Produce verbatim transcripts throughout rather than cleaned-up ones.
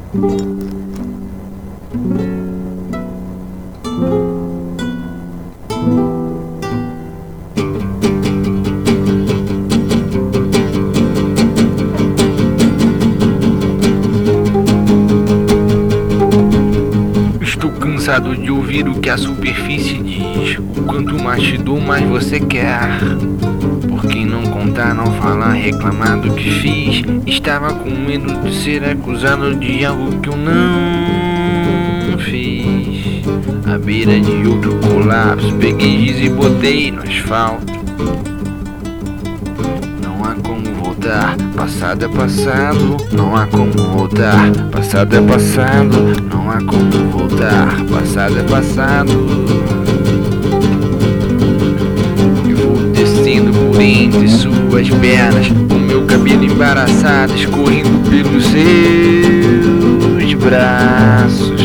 Estou cansado de ouvir o que a superfície diz. O quanto mais te dou, mais você quer. Por que não contar, não falar, reclamar do que fiz? Estava com medo de ser acusado de algo que eu não fiz. À beira de outro colapso, peguei giz e botei no asfalto. Não há como voltar, passado é passado. Não há como voltar, passado é passado. Não há como voltar, passado é passado. Eu vou descendo por entre suas pernas, com meu cabelo embaraçado escorrendo pelos seus braços.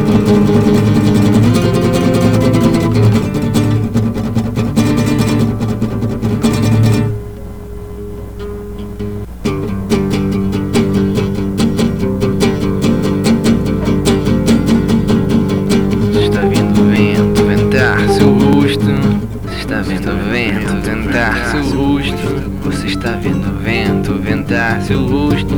Está vendo o vento ventar seu rosto. Você está vendo o vento ventar seu rosto.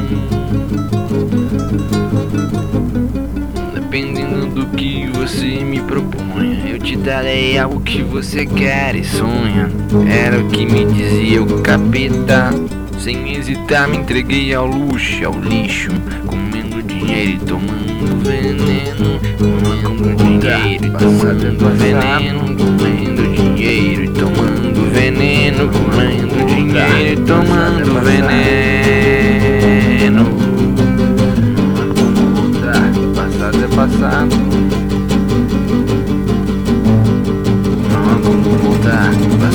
Dependendo do que você me proponha, eu te darei algo que você quer e sonha. Era o que me dizia o capeta. Sem hesitar me entreguei ao luxo, ao lixo, comendo dinheiro e tomando veneno. Comendo dinheiro e tomando veneno. Comendo dinheiro e tomando veneno. Comendo dinheiro e tomando veneno. Passado é passado. Não há como voltar.